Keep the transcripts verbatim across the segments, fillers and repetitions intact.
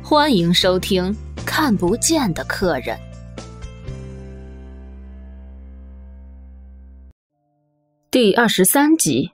欢迎收听《看不见的客人》第二十三集。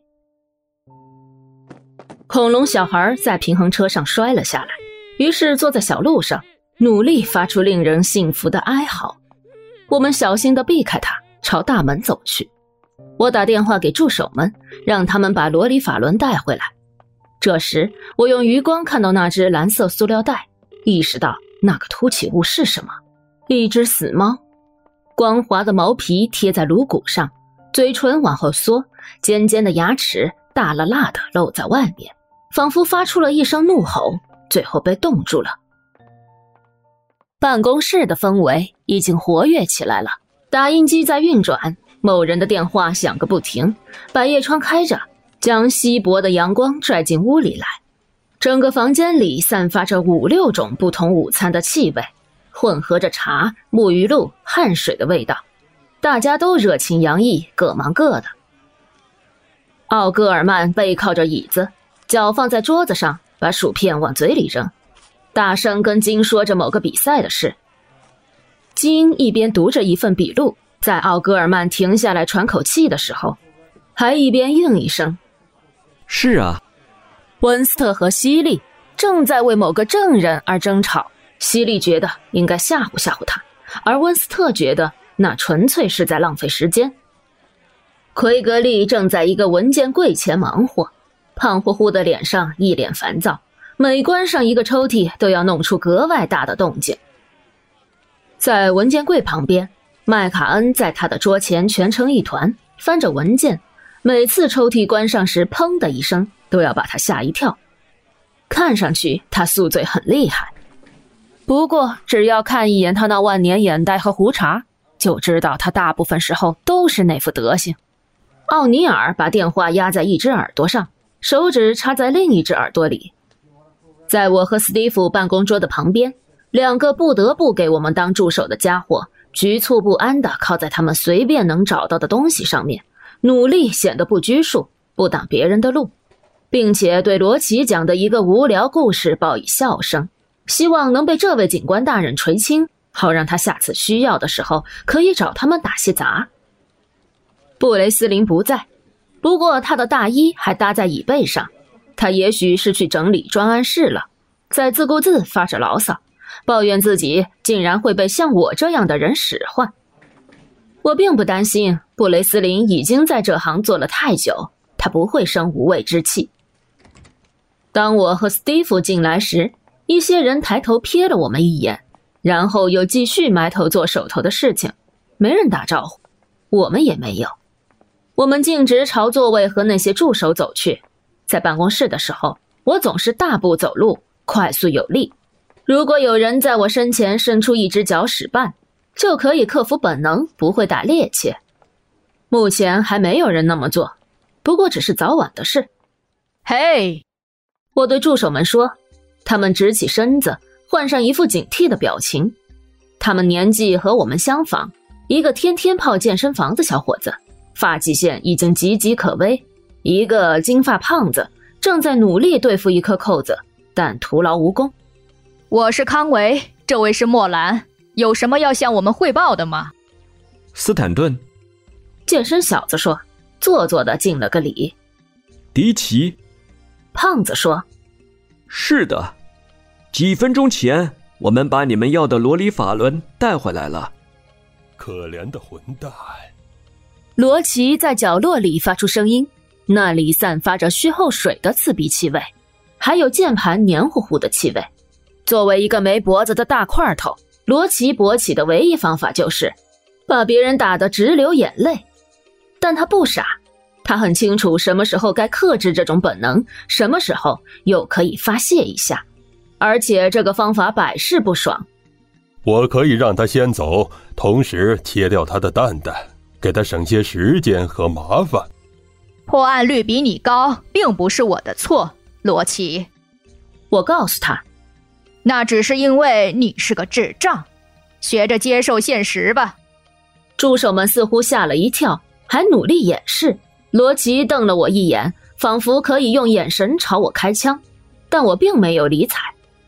恐龙小孩在平衡车上摔了下来，于是坐在小路上，努力发出令人信服的哀嚎。我们小心地避开他，朝大门走去。我打电话给助手们，让他们把罗里法伦带回来。这时我用余光看到那只蓝色塑料袋，意识到那个凸起物是什么，一只死猫。光滑的毛皮贴在颅骨上，嘴唇往后缩，尖尖的牙齿大辣辣的露在外面，仿佛发出了一声怒吼，最后被冻住了。办公室的氛围已经活跃起来了，打印机在运转，某人的电话响个不停，百叶窗开着，将稀薄的阳光拽进屋里来。整个房间里散发着五六种不同午餐的气味，混合着茶、沐浴露、汗水的味道。大家都热情洋溢，各忙各的。奥戈尔曼背靠着椅子，脚放在桌子上，把薯片往嘴里扔，大声跟金说着某个比赛的事。金一边读着一份笔录，在奥戈尔曼停下来喘口气的时候，还一边应一声： 是啊。 温斯特和西利正在为某个证人而争吵，西利觉得应该吓唬吓唬他，而温斯特觉得那纯粹是在浪费时间。奎格利正在一个文件柜前忙活，胖乎乎的脸上一脸烦躁，每关上一个抽屉都要弄出格外大的动静。在文件柜旁边，麦卡恩在他的桌前蜷成一团，翻着文件，每次抽屉关上时砰的一声都要把他吓一跳。看上去他宿醉很厉害，不过只要看一眼他那万年眼袋和胡茬，就知道他大部分时候都是那副德行。奥尼尔把电话压在一只耳朵上，手指插在另一只耳朵里。在我和斯蒂夫办公桌的旁边，两个不得不给我们当助手的家伙局促不安地靠在他们随便能找到的东西上面，努力显得不拘束，不挡别人的路，并且对罗奇讲的一个无聊故事报以笑声，希望能被这位警官大人垂青，好让他下次需要的时候可以找他们打些杂。布雷斯林不在，不过他的大衣还搭在椅背上，他也许是去整理专案室了，在自顾自发着牢骚，抱怨自己竟然会被像我这样的人使唤。我并不担心，布雷斯林已经在这行做了太久，他不会生无畏之气。当我和斯蒂夫进来时，一些人抬头瞥了我们一眼，然后又继续埋头做手头的事情，没人打招呼，我们也没有。我们径直朝座位和那些助手走去。在办公室的时候，我总是大步走路，快速有力。如果有人在我身前伸出一只脚使绊，就可以克服本能，不会打趔趄。目前还没有人那么做，不过只是早晚的事。 嘿， 我对助手们说，他们直起身子，换上一副警惕的表情。他们年纪和我们相仿，一个天天泡健身房的小伙子，发际线已经岌岌可危，一个金发胖子正在努力对付一颗扣子，但徒劳无功。 我是康维，这位是莫兰，有什么要向我们汇报的吗？ 斯坦顿， 健身小子说，做作地敬了个礼。 迪奇， 胖子说， 是的，几分钟前我们把你们要的罗里法伦带回来了。 可怜的混蛋。 罗奇在角落里发出声音，那里散发着虚后水的刺鼻气味，还有键盘黏糊糊的气味。作为一个没脖子的大块头，罗奇勃起的唯一方法就是把别人打得直流眼泪。但他不傻，他很清楚什么时候该克制这种本能，什么时候又可以发泄一下，而且这个方法百试不爽。 我可以让他先走，同时切掉他的蛋蛋，给他省些时间和麻烦。 破案率比你高，并不是我的错，罗奇。 我告诉他， 那只是因为你是个智障，学着接受现实吧。 助手们似乎吓了一跳，还努力掩饰。罗奇瞪了我一眼，仿佛可以用眼神朝我开枪，但我并没有理睬。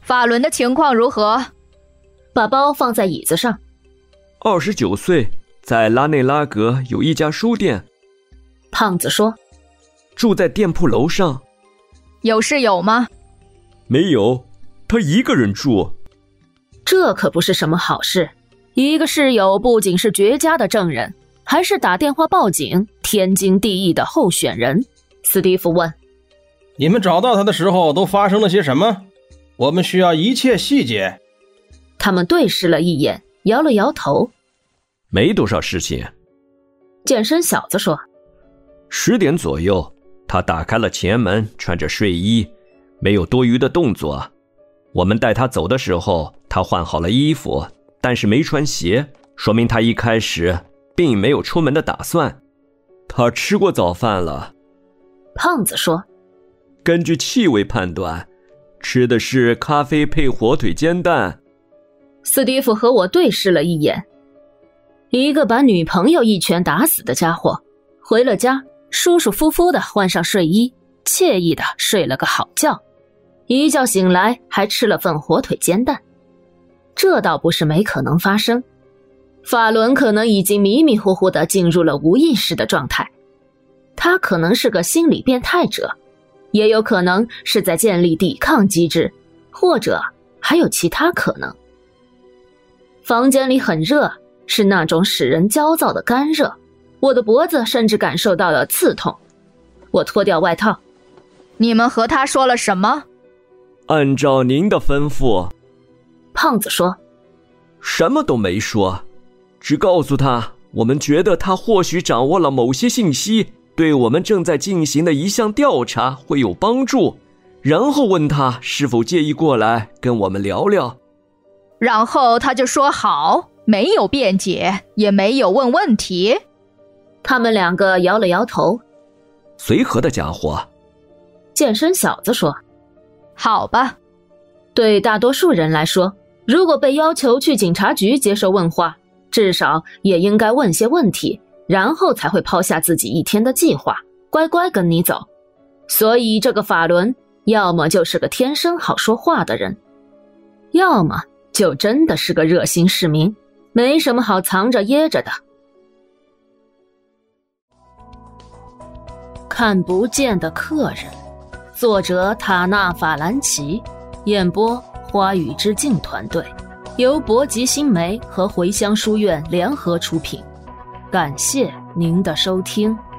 法伦的情况如何？ 把包放在椅子上。 二十九岁，在拉内拉格有一家书店。 胖子说。 住在店铺楼上。 有室友吗？ 没有，他一个人住。 这可不是什么好事。一个室友不仅是绝佳的证人，还是打电话报警天经地义的候选人。斯蒂夫问： 你们找到他的时候都发生了些什么？我们需要一切细节。 他们对视了一眼，摇了摇头。 没多少事情。 健身小子说。 十点左右，他打开了前门，穿着睡衣，没有多余的动作。我们带他走的时候，他换好了衣服，但是没穿鞋，说明他一开始并没有出门的打算。他吃过早饭了。 胖子说。 根据气味判断，吃的是咖啡配火腿煎蛋。 斯蒂夫和我对视了一眼。一个把女朋友一拳打死的家伙，回了家，舒舒服服地换上睡衣，惬意地睡了个好觉。一觉醒来还吃了份火腿煎蛋。这倒不是没可能发生。法伦可能已经迷迷糊糊地进入了无意识的状态。他可能是个心理变态者，也有可能是在建立抵抗机制，或者还有其他可能。房间里很热，是那种使人焦躁的干热，我的脖子甚至感受到了刺痛。我脱掉外套。 你们和他说了什么？ 按照您的吩咐。 胖子说。 什么都没说，只告诉他我们觉得他或许掌握了某些信息，对我们正在进行的一项调查会有帮助，然后问他是否介意过来跟我们聊聊。 然后他就说好，没有辩解，也没有问问题。 他们两个摇了摇头。 随和的家伙。 健身小子说。 好吧。 对大多数人来说，如果被要求去警察局接受问话，至少也应该问些问题，然后才会抛下自己一天的计划，乖乖跟你走。所以这个法伦要么就是个天生好说话的人，要么就真的是个热心市民，没什么好藏着掖着的。看不见的客人，作者塔纳法兰奇，演播花语之境团队，由博吉新媒和茴香书院联合出品。感谢您的收听。